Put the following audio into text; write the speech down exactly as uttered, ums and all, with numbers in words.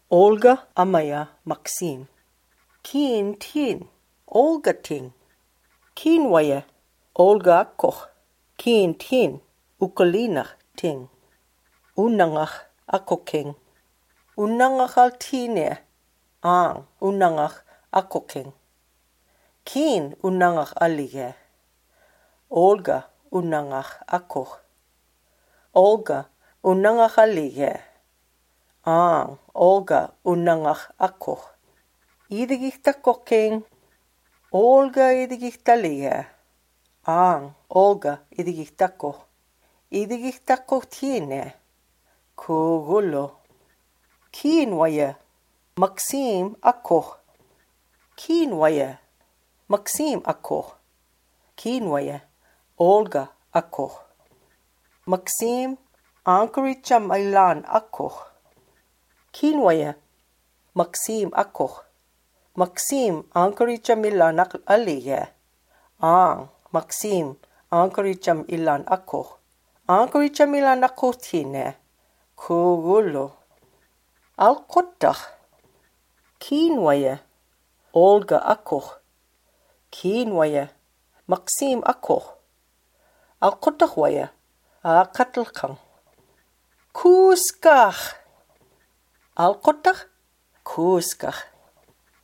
Olga Amaya Maxim. Keen Tin. Olga Ting. Keen Waya. Olga Koch. Keen Tin. Ukalinach Ting. Unangach Akoking. Unangach Altine. Ang Unangach Akoking. Keen Unangach Alige. Olga Unangach Akoch. Olga Unangach Alige. Ang Olga Unangach Akoch. Idigikta Koking. Olga Idigikta Lige. Ang Olga Idigikta Koch. Idigikta Kochtine. Kugulo. Kienwaya. Maxim Akoch. Kienwaya. Maxim Akoch. Kienwaya. Olga Akoch. Maxim Ankaricham Ilan Akoch. Kienwaya. Maxim Akoch. Maxim Ankaricham Ilan Aliye. Ang Maxim Ankaricham Ilan Akoch. Ankaricham Ilan Akochtine. Kugulo. Alkotach. Kienwaya. Olga Akoch. Kienwaya. Maxim Akoch. Alkotachwaya. Akatlkang. Kuskach. Alkotach. Kuskach.